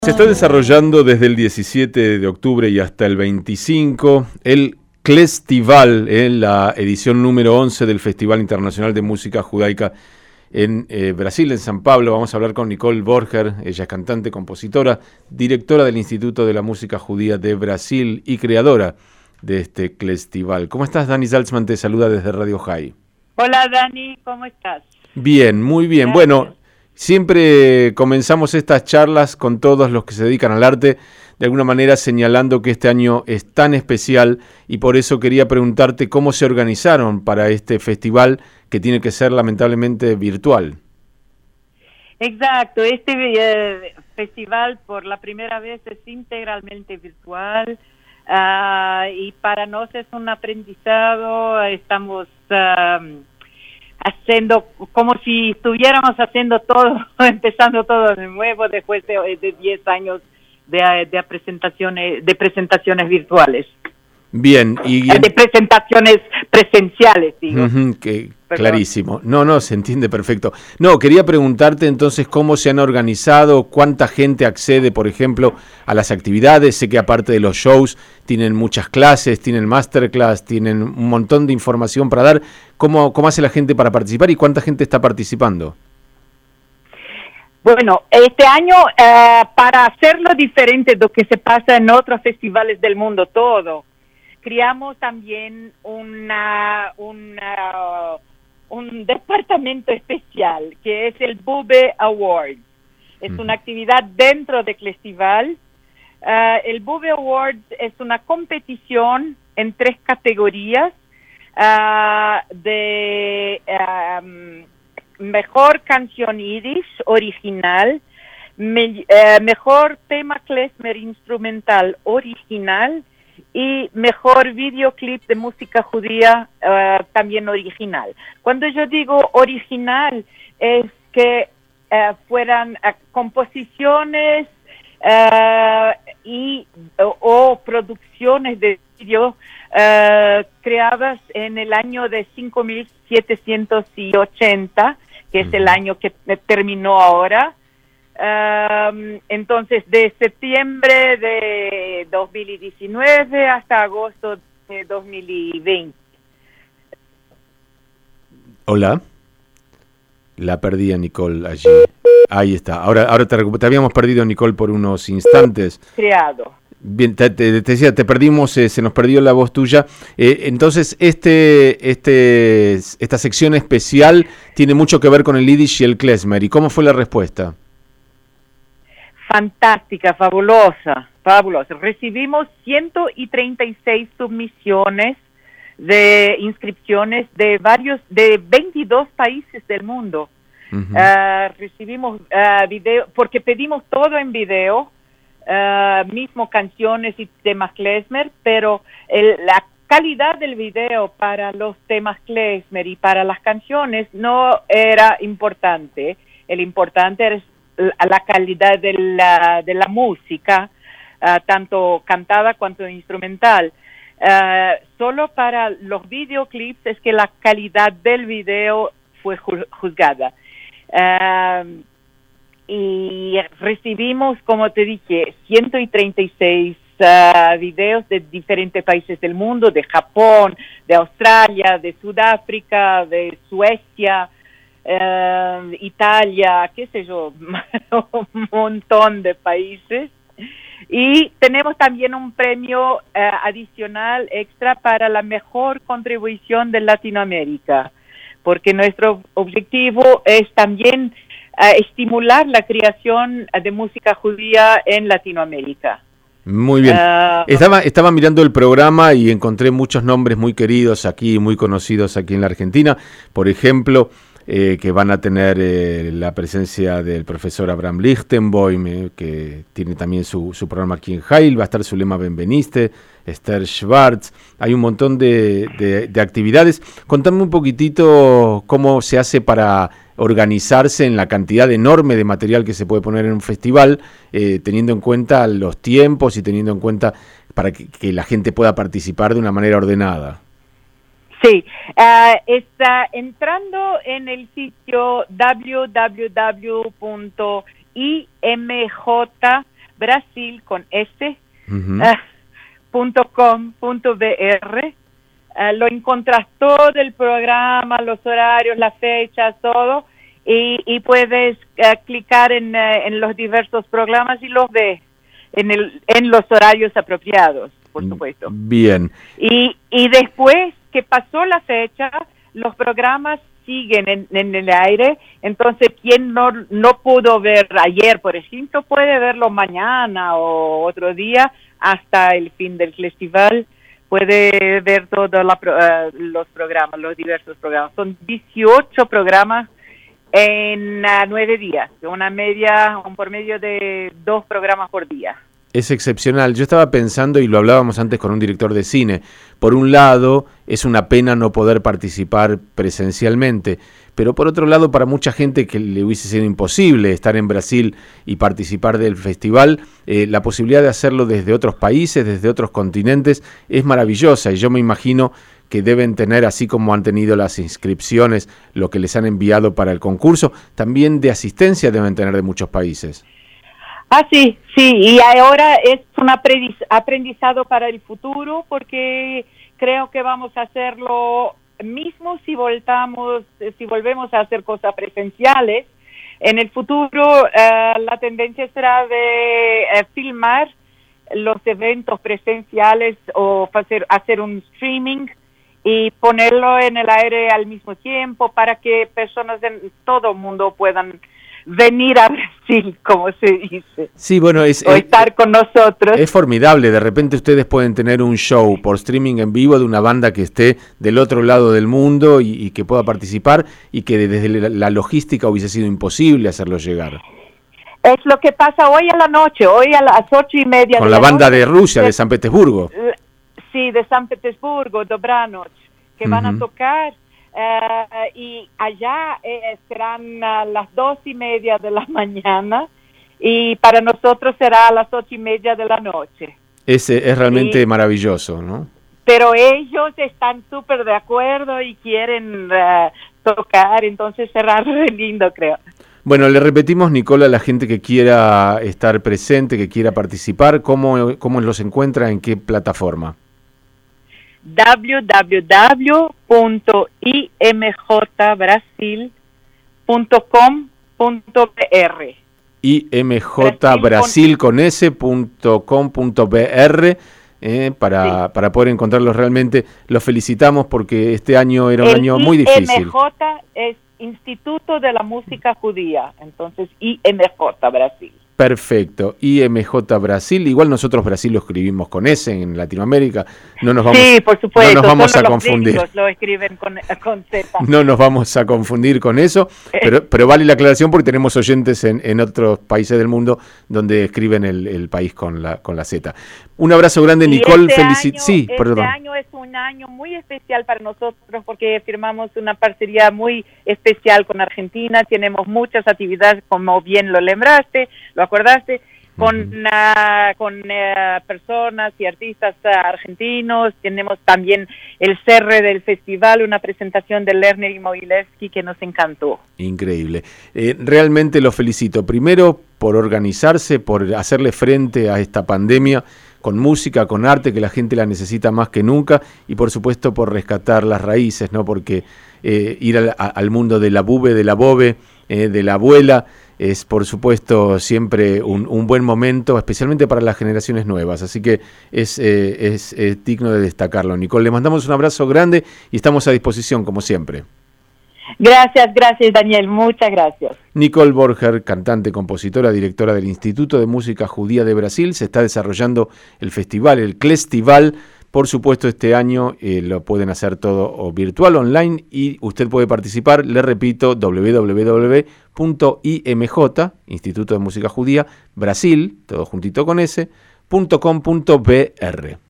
Se está desarrollando desde el 17 de octubre y hasta el 25 el Clestival, la edición número 11 del Festival Internacional de Música Judaica en Brasil, en San Pablo. Vamos a hablar con Nicole Borger, ella es cantante, compositora, directora del Instituto de la Música Judía de Brasil y creadora de este Clestival. ¿Cómo estás, Dani Salzman? Te saluda desde Radio High. Hola, Dani, ¿cómo estás? Bien, muy bien. Gracias. Bueno, siempre comenzamos estas charlas con todos los que se dedican al arte, de alguna manera señalando que este año es tan especial, y por eso quería preguntarte cómo se organizaron para este festival que tiene que ser lamentablemente virtual. Exacto, este festival por la primera vez es integralmente virtual y para nosotros es un aprendizado. Estamos haciendo como si estuviéramos haciendo todo, empezando todo de nuevo después de 10 años de presentaciones virtuales. Bien, y de presentaciones presenciales, digo. Clarísimo. No, se entiende perfecto. No, quería preguntarte entonces cómo se han organizado, cuánta gente accede, por ejemplo, a las actividades. Sé que aparte de los shows tienen muchas clases, tienen masterclass, tienen un montón de información para dar. ¿Cómo hace la gente para participar y cuánta gente está participando? Bueno, este año, para hacerlo diferente de lo que se pasa en otros festivales del mundo todo, creamos también un departamento especial que es el Bube Awards. Es una actividad dentro del festival. El Bube Awards es una competición en 3 categorías de mejor canción yiddish original, mejor tema klezmer instrumental original y mejor videoclip de música judía también original. Cuando yo digo original es que fueran composiciones o producciones de video creadas en el año de 5780, que es el año que terminó ahora. Entonces, de septiembre de 2019 hasta agosto de 2020. Hola. La perdí a Nicole allí. Ahí está. Ahora te habíamos perdido, Nicole, por unos instantes. Creado. Bien, te decía, te perdimos, se nos perdió la voz tuya. Entonces, esta sección especial tiene mucho que ver con el Yiddish y el klezmer. ¿Y cómo fue la respuesta? Fantástica, fabulosa. Recibimos 136 submisiones de inscripciones de 22 países del mundo. Recibimos video, porque pedimos todo en video, mismo canciones y temas klezmer, pero la calidad del video para los temas klezmer y para las canciones no era importante. El importante era la calidad de la música, tanto cantada cuanto instrumental. Solo para los videoclips es que la calidad del video fue juzgada. Y recibimos, como te dije, 136 videos de diferentes países del mundo, de Japón, de Australia, de Sudáfrica, de Suecia, Italia, qué sé yo, un montón de países. Y tenemos también un premio adicional extra para la mejor contribución de Latinoamérica, porque nuestro objetivo es también estimular la creación de música judía en Latinoamérica. Muy bien. Estaba mirando el programa y encontré muchos nombres muy queridos aquí, muy conocidos aquí en la Argentina. Por ejemplo, que van a tener la presencia del profesor Abraham Lichtenboim, que tiene también su programa aquí en Heil. Va a estar Zulema Benveniste, Esther Schwartz. Hay un montón de actividades. Contame un poquitito cómo se hace para organizarse en la cantidad enorme de material que se puede poner en un festival, teniendo en cuenta los tiempos y teniendo en cuenta para que la gente pueda participar de una manera ordenada. Sí, está entrando en el sitio www.imj Brasil con S, Ujú. .com.br. Lo encuentras todo el programa, los horarios, las fechas, todo, y puedes clicar en los diversos programas y los ves en los horarios apropiados, por supuesto. Bien. Y después que pasó la fecha, los programas siguen en el aire, entonces quien no pudo ver ayer, por ejemplo, puede verlo mañana o otro día hasta el fin del festival. Puede ver todos los programas, los diversos programas. Son 18 programas en 9 días, un promedio de 2 programas por día. Es excepcional. Yo estaba pensando, y lo hablábamos antes con un director de cine, por un lado es una pena no poder participar presencialmente, pero por otro lado para mucha gente que le hubiese sido imposible estar en Brasil y participar del festival, la posibilidad de hacerlo desde otros países, desde otros continentes, es maravillosa, y yo me imagino que deben tener, así como han tenido las inscripciones, lo que les han enviado para el concurso, también de asistencia deben tener de muchos países. Sí, y ahora es un aprendizado para el futuro, porque creo que vamos a hacerlo mismo si volvemos a hacer cosas presenciales. En el futuro la tendencia será de filmar los eventos presenciales o hacer un streaming y ponerlo en el aire al mismo tiempo para que personas de todo el mundo puedan venir a Brasil, como se dice. Sí, bueno, o estar con nosotros. Es formidable. De repente ustedes pueden tener un show por streaming en vivo de una banda que esté del otro lado del mundo y que pueda participar, y que desde la logística hubiese sido imposible hacerlo llegar. Es lo que pasa hoy a la noche, hoy a las 8:30. Con la banda de Rusia, de San Petersburgo. Sí, de San Petersburgo, Dobranoc, que van a tocar. Y allá serán las 2:30 de la mañana, y para nosotros será a las 8:30 de la noche. Es realmente maravilloso, ¿no? Pero ellos están súper de acuerdo y quieren tocar, entonces será re lindo, creo. Bueno, le repetimos, Nicole, a la gente que quiera estar presente, que quiera participar, ¿cómo los encuentra, en qué plataforma? www.imjbrasil.com.br imjbrasil.com.br para poder encontrarlos realmente. Los felicitamos porque este año era un año muy difícil. IMJ es Instituto de la Música Judía, entonces IMJ Brasil. Perfecto, IMJ Brasil. Igual nosotros Brasil lo escribimos con S en Latinoamérica. No nos vamos, por supuesto, no nos vamos a los confundir. Lo escriben con Z. No nos vamos a confundir con eso, pero vale la aclaración porque tenemos oyentes en otros países del mundo donde escriben el país con la Z. Un abrazo grande, Nicole. Este año es un año muy especial para nosotros porque firmamos una parcería muy especial con Argentina. Tenemos muchas actividades, como bien lo lembraste, lo acordaste, con personas y artistas argentinos. Tenemos también el cierre del festival, una presentación de Lerner y Mogilevsky que nos encantó. Increíble. Realmente los felicito. Primero por organizarse, por hacerle frente a esta pandemia con música, con arte, que la gente la necesita más que nunca, y por supuesto por rescatar las raíces, ¿no? Porque ir al mundo de la bube, de la bobe, de la abuela, es por supuesto siempre un buen momento, especialmente para las generaciones nuevas. Así que es digno de destacarlo. Nicole, le mandamos un abrazo grande y estamos a disposición, como siempre. Gracias, Daniel, muchas gracias. Nicole Borger, cantante, compositora, directora del Instituto de Música Judía de Brasil. Se está desarrollando el festival, el Clestival. Por supuesto, este año lo pueden hacer todo o virtual, online, y usted puede participar, le repito, www.imj, Instituto de Música Judía, Brasil, todo juntito con S, .com.br.